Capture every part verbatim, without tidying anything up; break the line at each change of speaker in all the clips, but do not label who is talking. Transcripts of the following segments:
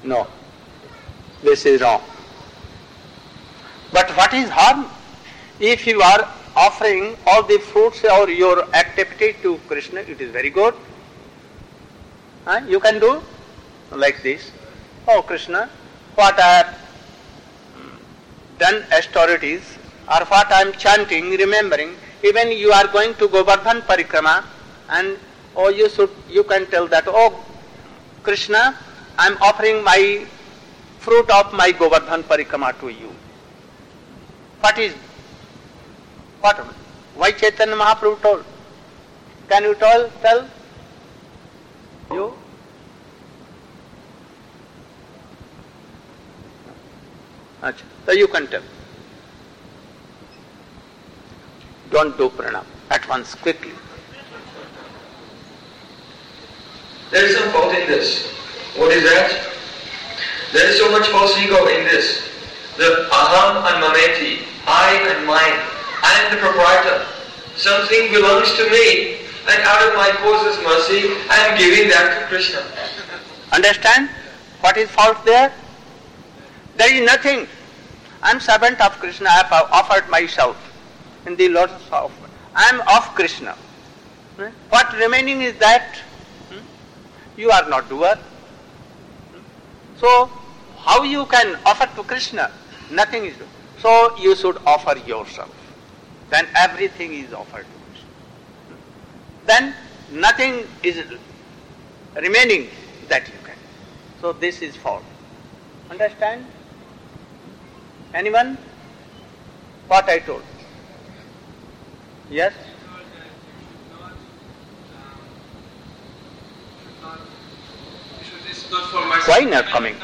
No, this is wrong. But what is harm? If you are offering all the fruits or your activity to Krishna, it is very good. Huh? You can do like this. Oh Krishna, what I have done austerities or what I am chanting, remembering, even you are going to Govardhan Parikrama and oh you should, you can tell that, oh Krishna, I am offering my fruit of my Govardhan Parikrama to you. What is, what, why Chaitanya Mahaprabhu told? Can you tell, tell? You? Achha, so you can tell. Don't do pranam at once, quickly.
There is some fault in this. What is that? There is so much false ego in this. The aham and mameti, I and mine, I am the proprietor. Something belongs to me, and out of my causeless mercy, I am giving that to Krishna.
Understand? What is fault there? There is nothing. I am servant of Krishna. I have offered myself in the Lord's offering. I am of Krishna. What remaining is that? You are not doer. So, how you can offer to Krishna? Nothing is done. So, you should offer yourself. Then everything is offered to Krishna. Then nothing is remaining that you can. So, this is fault. Understand? Anyone? What I told? Yes? Why not coming?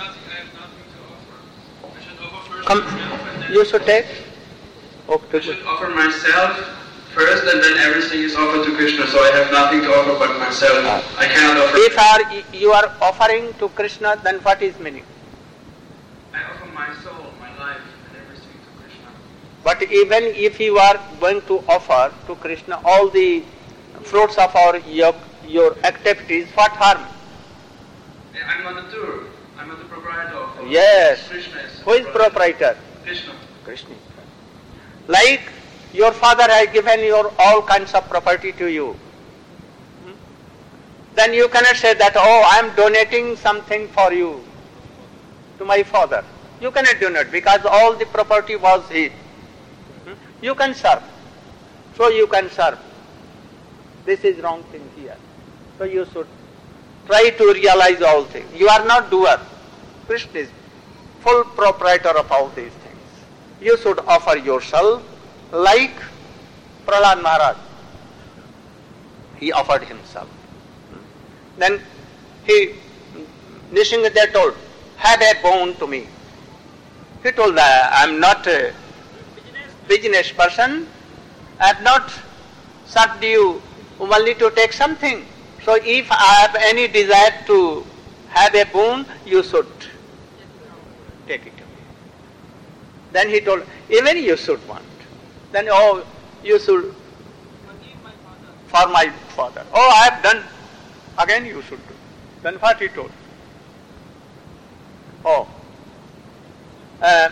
Come, you should take.
Okay. I should offer myself first, and then everything is offered to Krishna. So I have nothing to offer but myself. Ah. I cannot offer.
If are, you are offering to Krishna, then what is meaning?
I offer my soul, my life, and everything to Krishna.
But even if you are going to offer to Krishna all the fruits of our your, your activities, what harm?
I'm not the doer. I'm not the proprietor of it.
Yes.
Krishna is
Who is proprietor?
Krishna.
Krishna. Like your father has given your all kinds of property to you. Hmm? Then you cannot say that, oh, I am donating something for you to my father. You cannot donate because all the property was his. Hmm? You can serve. So you can serve. This is wrong thing here. So you should try to realize all things. You are not doer. Krishna is full proprietor of all these things. You should offer yourself like Prahlad Maharaj. He offered himself. Then he, Nishingadeva told, have a boon to me. He told that I am not a business person. I have not served you only to take something. So if I have any desire to have a boon, you should take it away. Then he told, even you should want. Then, oh, you should, for my father. Oh, I have done, again you should do. Then what he told? Oh, uh,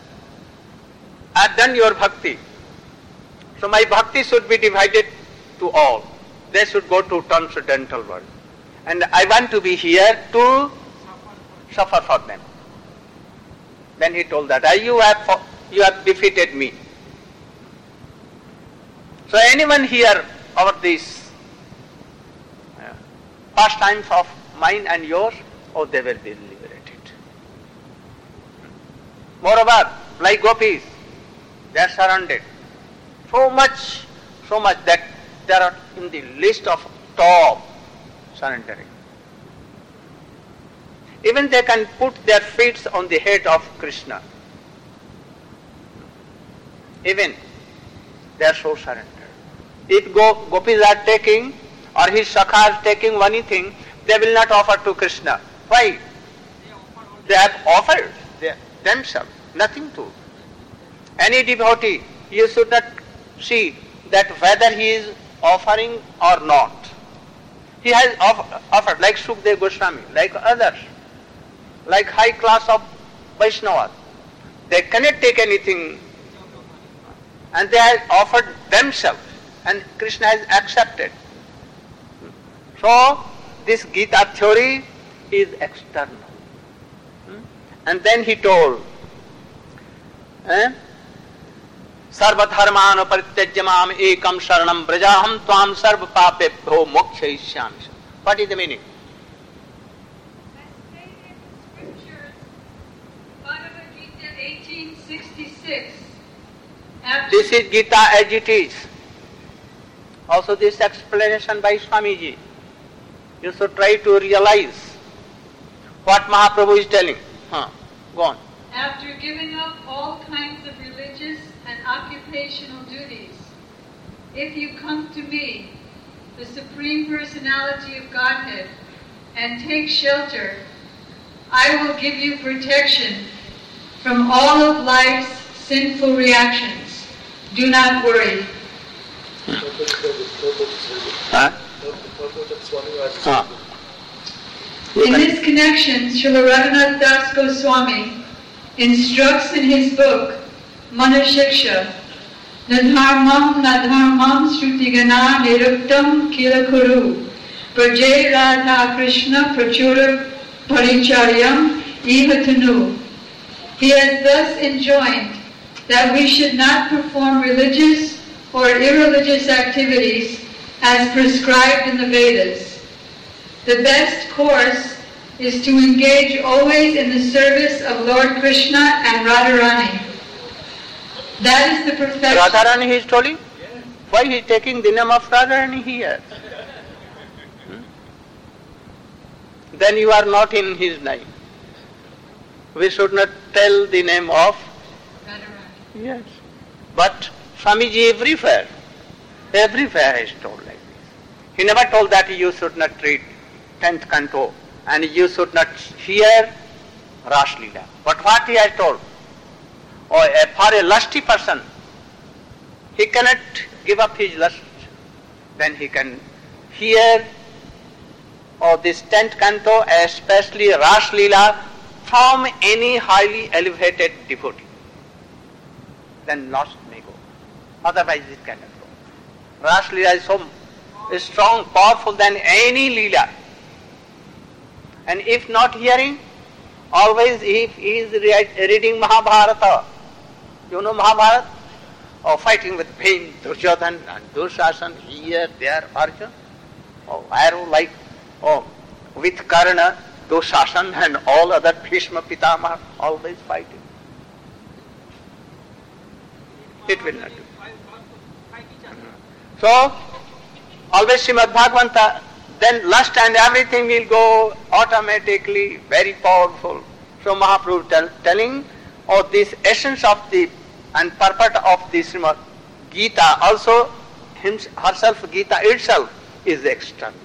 I have done your bhakti. So my bhakti should be divided to all. They should go to transcendental world. And I want to be here to suffer for them. Then he told that, you have, you have defeated me. So anyone here over these uh, pastimes of mine and yours, oh, they will be liberated. Moreover, like gopis, they are surrounded. So much, so much that they are in the list of top surrendering. Even they can put their feet on the head of Krishna. Even they are so surrendered. If go, gopis are taking or his sakhas taking anything, they will not offer to Krishna. Why? They have offered they, themselves, nothing to. Any devotee, you should not see that whether he is offering or not. He has off, offered, like Sukadeva Goswami, like others. like high class of Vaishnavas. They cannot take anything, and they have offered themselves, and Krishna has accepted. So this Gita theory is external. And then he told, eh? Sarvadharman parityajya mam ekam sharanam brajaham tvam sarva papebhyo mokshayishyami. What is the meaning?
As stated in the scriptures, Bhagavad Gita eighteen sixty-six.
This is Gita as it is. Also this explanation by Swamiji. You should try to realize what Mahaprabhu is telling. Huh. Go on.
After giving up all kinds of religious and occupational duties, if you come to me, the Supreme Personality of Godhead, and take shelter, I will give you protection from all of life's sinful reactions. Do not worry.
Huh? Huh.
In this connection, Srila Raghunath Das Goswami instructs in his book, Manashiksha, Nadharmam Nadharmam Shrutigana Niruktam Kilakuru Prajay Radha Krishna Prachura Paricharyam Ihatanu. He has thus enjoined that we should not perform religious or irreligious activities as prescribed in the Vedas. The best course is to engage always in the service of Lord Krishna and Radharani. That is the perfection.
Radharani he is telling? Why he is taking the name of Radharani here? Hmm? Then you are not in his name. We should not tell the name of
Radharani.
Yes. But Swamiji everywhere, everywhere is told like this. He never told that you should not read tenth canto and you should not hear Ras Leela. But what he has told? Oh, for a lusty person, he cannot give up his lust. Then he can hear oh, this tenth canto, especially Ras Leela, from any highly elevated devotee. Then lust may go. Otherwise it cannot go. Ras Leela is so strong, powerful than any Leela. And if not hearing, always if he is reading Mahabharata, you know Mahabharata, or fighting with Bhim, Duryodhan and Durshasan, here, there, Arjuna, or arrow like, oh, with Karna, Durshasan and all other Bhishma Pitama, always fighting. It will not do. So, always Srimad Bhagavata, then lust and everything will go automatically, very powerful. So Mahaprabhu tell, telling, oh, this essence of the and purport of the Srimad Gita, also hims, herself, Gita itself is external.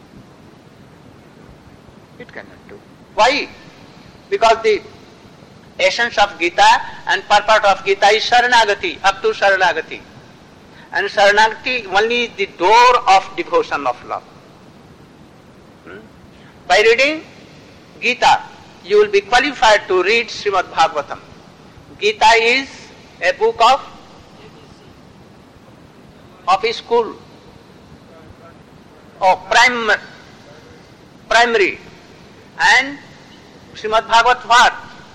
It cannot do. Why? Because the essence of Gita and purport of Gita is Sharanagati, up to Sharanagati. And Sharanagati only is the door of devotion of love. Hmm? By reading Gita, you will be qualified to read Srimad Bhagavatam. Gita is a book of of a school, of prim, primary, and Srimad Bhagavat what?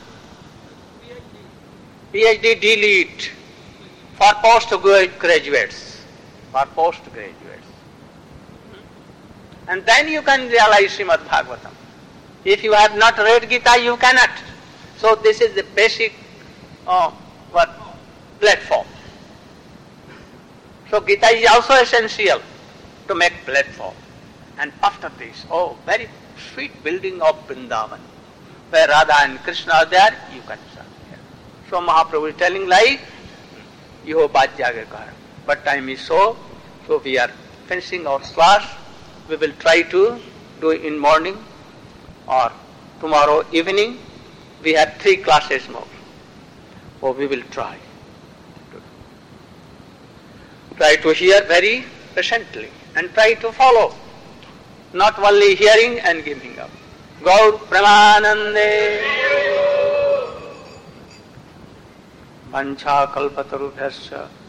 PhD delete for postgraduates, for postgraduates. And then you can realize Srimad Bhagavatam. If you have not read Gita, you cannot. So this is the basic uh, what platform. So Gita is also essential to make platform. And after this, oh, very sweet building of Vrindavan, where Radha and Krishna are there, you can serve here. So Mahaprabhu is telling like, Yeho baat jage kar. But time is so, so we are finishing our class. We will try to do it in morning or tomorrow evening. We have three classes more. So we will try. Try to hear very patiently and try to follow. Not only hearing and giving up. Gaur Premanande. Vancha kalpatarubhyascha